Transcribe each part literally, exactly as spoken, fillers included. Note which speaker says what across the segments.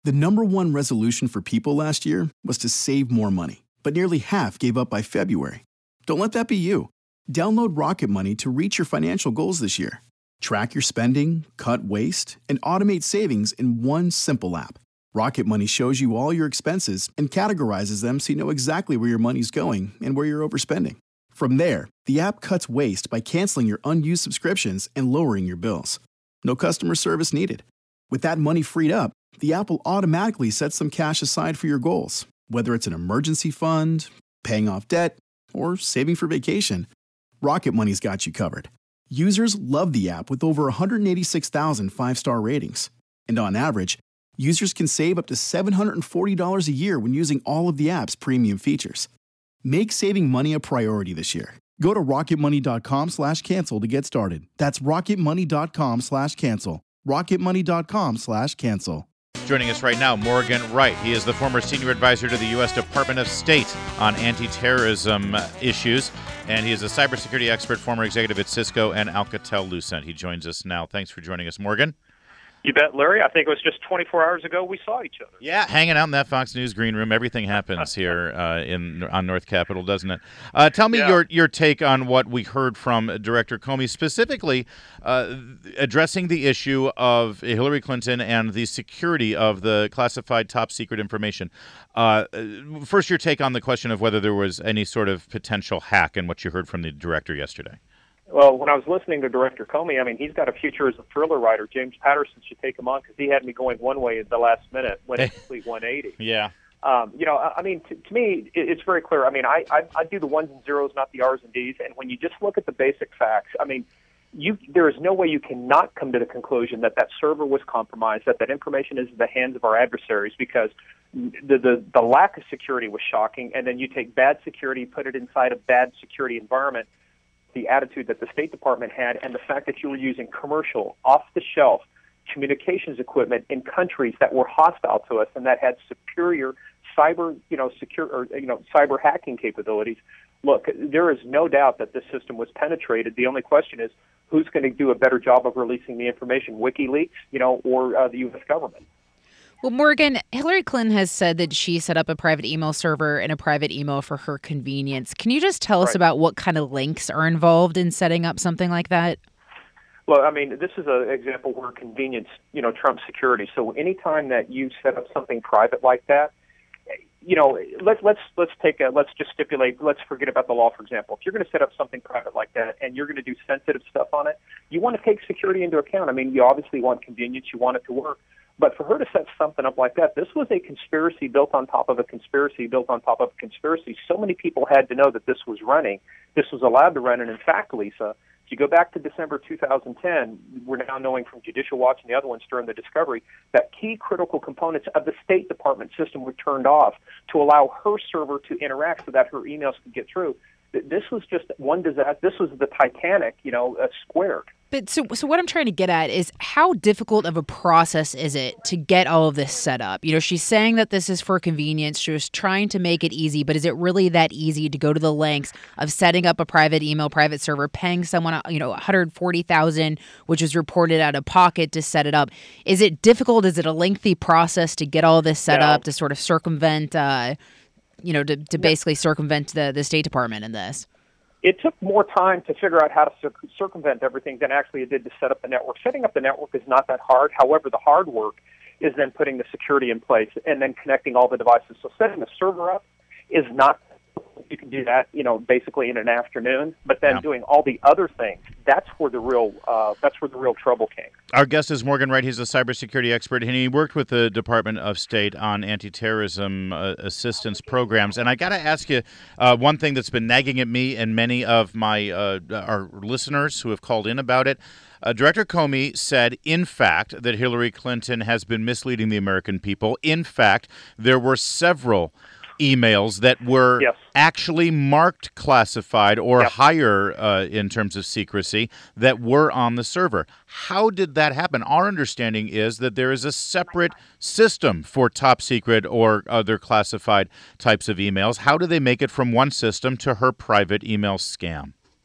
Speaker 1: The number one resolution for people last year was to save more money, but nearly half gave up by February. Don't let that be you. Download Rocket Money to reach your financial goals this year. Track your spending, cut waste, and automate savings in one simple app. Rocket Money shows you all your expenses and categorizes them so you know exactly where your money's going and where you're overspending. From there, the app cuts waste by canceling your unused subscriptions and lowering your bills. No customer service needed. With that money freed up, the app will automatically set some cash aside for your goals, whether it's an emergency fund, paying off debt, or saving for vacation. Rocket Money's got you covered. Users love the app with over one hundred eighty-six thousand five-star ratings. And on average, users can save up to seven hundred forty dollars a year when using all of the app's premium features. Make saving money a priority this year. Go to rocketmoney.com slash cancel to get started. That's rocketmoney.com slash cancel. rocketmoney.com slash cancel.
Speaker 2: Joining us right now, Morgan Wright. He is the former senior advisor to the U S Department of State on anti-terrorism issues, and he is a cybersecurity expert, former executive at Cisco and Alcatel-Lucent. He joins us now. Thanks for joining us, Morgan.
Speaker 3: You bet, Larry. I think it was just twenty-four hours ago we saw each other.
Speaker 2: Yeah, hanging out in that Fox News green room. Everything happens here uh, in on North Capitol, doesn't it? Uh, tell me
Speaker 3: yeah.
Speaker 2: your your take on what we heard from Director Comey, specifically uh, addressing the issue of Hillary Clinton and the security of the classified top secret information. Uh, first, your take on the question of whether there was any sort of potential hack in what you heard from the director yesterday.
Speaker 3: Well, when I was listening to Director Comey, I mean, he's got a future as a thriller writer. James Patterson should take him on because he had me going one way at the last minute when it's complete one eighty.
Speaker 2: Yeah.
Speaker 3: Um, you know, I, I mean, to, to me, it, it's very clear. I mean, I, I, I do the ones and zeros, not the R's and D's. And when you just look at the basic facts, I mean, you there is no way you cannot come to the conclusion that that server was compromised, that that information is in the hands of our adversaries, because the, the, the lack of security was shocking. And then you take bad security, put it inside a bad security environment, the attitude that the State Department had, and the fact that you were using commercial, off-the-shelf communications equipment in countries that were hostile to us and that had superior cyber, you know, secure or you know, cyber hacking capabilities. Look, there is no doubt that this system was penetrated. The only question is who's going to do a better job of releasing the information, WikiLeaks, you know, or uh, the U S government.
Speaker 4: Well, Morgan, Hillary Clinton has said that she set up a private email server and a private email for her convenience. Can you just tell us
Speaker 3: Right.
Speaker 4: about what kind of links are involved in setting up something like that?
Speaker 3: Well, I mean, this is an example where convenience, you know, trumps security. So anytime that you set up something private like that, you know, let's let's let's take a let's just stipulate. Let's forget about the law, for example. If you're going to set up something private like that and you're going to do sensitive stuff on it, you want to take security into account. I mean, you obviously want convenience. You want it to work. But for her to set something up like that, this was a conspiracy built on top of a conspiracy built on top of a conspiracy. So many people had to know that this was running. This was allowed to run. And in fact, Lisa, if you go back to December two thousand ten, we're now knowing from Judicial Watch and the other ones during the discovery that key critical components of the State Department system were turned off to allow her server to interact so that her emails could get through. This was just one disaster. This was the Titanic, you know, uh, squared.
Speaker 4: But so, so what I'm trying to get at is how difficult of a process is it to get all of this set up? You know, she's saying that this is for convenience. She was trying to make it easy, but is it really that easy to go to the lengths of setting up a private email, private server, paying someone, you know, one hundred forty thousand dollars, which was reported out of pocket to set it up? Is it difficult? Is it a lengthy process to get all this set
Speaker 3: Yeah.
Speaker 4: up to sort of circumvent, uh, you know, to, to basically circumvent the, the State Department in this?
Speaker 3: It took more time to figure out how to cir- circumvent everything than actually it did to set up the network. Setting up the network is not that hard. However, the hard work is then putting the security in place and then connecting all the devices. So setting the server up is not, you can do that, you know, basically in an afternoon, but then
Speaker 2: Yeah.
Speaker 3: doing all the other things, that's where the real, uh, that's where the real trouble came.
Speaker 2: Our guest is Morgan Wright. He's a cybersecurity expert, and he worked with the Department of State on anti-terrorism uh, assistance programs. And I got to ask you uh, one thing that's been nagging at me and many of my uh, our listeners who have called in about it. Uh, Director Comey said, in fact, that Hillary Clinton has been misleading the American people. In fact, there were several emails that were
Speaker 3: Yes.
Speaker 2: actually marked classified or
Speaker 3: Yep.
Speaker 2: higher uh, in terms of secrecy that were on the server. How did that happen? Our understanding is that there is a separate system for top secret or other classified types of emails. How do they make it from one system to her private email scam?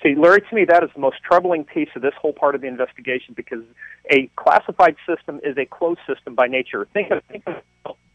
Speaker 3: See, Larry, to me, that is the most troubling piece of this whole part of the investigation, because a classified system is a closed system by nature. Think of think of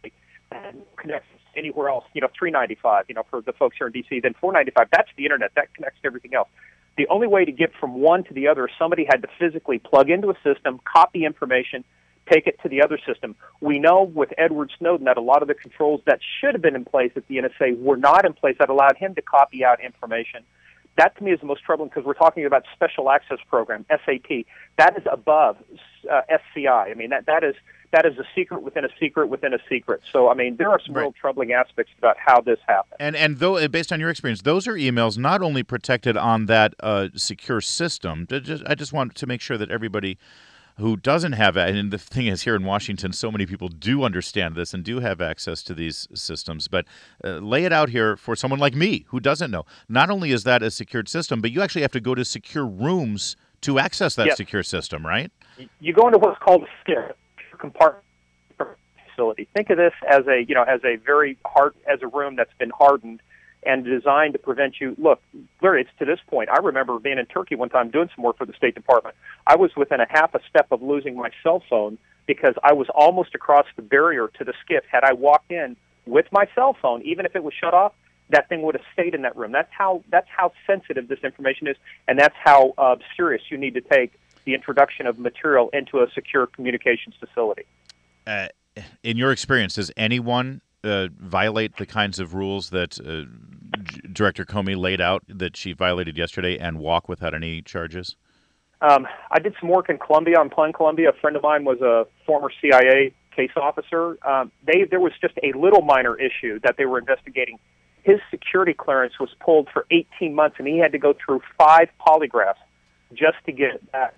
Speaker 3: connects anywhere else. You know, three ninety-five. You know, for the folks here in D C, then four ninety-five. That's the internet. That connects to everything else. The only way to get from one to the other, somebody had to physically plug into a system, copy information, take it to the other system. We know with Edward Snowden that a lot of the controls that should have been in place at the N S A were not in place that allowed him to copy out information. That, to me, is the most troubling, because we're talking about Special Access Program, S A P. That is above uh, S C I. I mean, that, that is that is a secret within a secret within a secret. So, I mean, there are some
Speaker 2: right.
Speaker 3: real troubling aspects about how this happened.
Speaker 2: And and though, based on your experience, those are emails not only protected on that uh, secure system. I just want to make sure that everybody who doesn't have it, and the thing is, here in Washington, so many people do understand this and do have access to these systems, but uh, lay it out here for someone like me who doesn't know. Not only is that a secured system, but you actually have to go to secure rooms to access that
Speaker 3: yes.
Speaker 2: secure system, right?
Speaker 3: You go into what's called a secure compartment facility. Think of this as a, you know, as a very hard, as a room that's been hardened and designed to prevent you. Look, Larry, it's to this point. I remember being in Turkey one time doing some work for the State Department. I was within a half a step of losing my cell phone because I was almost across the barrier to the skiff. Had I walked in with my cell phone, even if it was shut off, that thing would have stayed in that room. That's how that's how sensitive this information is, and that's how uh, serious you need to take the introduction of material into a secure communications facility.
Speaker 2: Uh, in your experience, does anyone Uh, violate the kinds of rules that uh, G- Director Comey laid out that she violated yesterday and walk without any charges?
Speaker 3: Um, I did some work in Columbia, on Plan Columbia. A friend of mine was a former C I A case officer. Um, they there was just a little minor issue that they were investigating. His security clearance was pulled for eighteen months, and he had to go through five polygraphs just to get it back.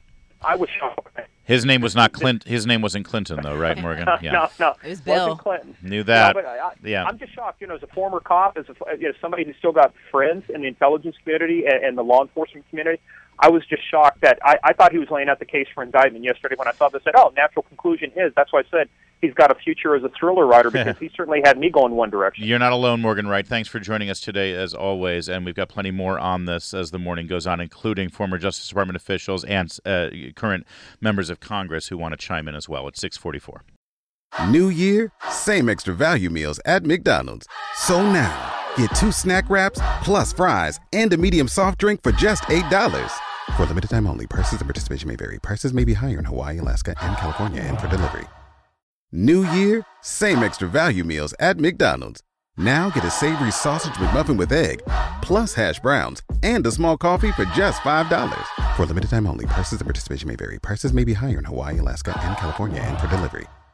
Speaker 3: I was shocked.
Speaker 2: His name was not Clint. His name wasn't Clinton, though, right, Morgan?
Speaker 3: Yeah. no, no,
Speaker 4: it was Bill.
Speaker 3: Wasn't Clinton.
Speaker 2: Knew that.
Speaker 3: No, but I,
Speaker 2: yeah,
Speaker 3: I'm just shocked. You know, as a former cop, as a, you know, somebody who's still got friends in the intelligence community and, and the law enforcement community, I was just shocked that I, I thought he was laying out the case for indictment yesterday. When I saw this, I said, "Oh, natural conclusion is." That's why I said he's got a future as a thriller writer, because he certainly had me going one direction.
Speaker 2: You're not alone, Morgan Wright. Thanks for joining us today, as always. And we've got plenty more on this as the morning goes on, including former Justice Department officials and uh, current members of Congress who want to chime in as well. It's six forty-four.
Speaker 5: New year, same extra value meals at McDonald's. So now, get two snack wraps plus fries and a medium soft drink for just eight dollars. For a limited time only, prices and participation may vary. Prices may be higher in Hawaii, Alaska, and California, and for delivery. New year, same extra value meals at McDonald's. Now get a savory sausage McMuffin with egg, plus hash browns, and a small coffee for just five dollars. For a limited time only, prices and participation may vary. Prices may be higher in Hawaii, Alaska, and California, and for delivery.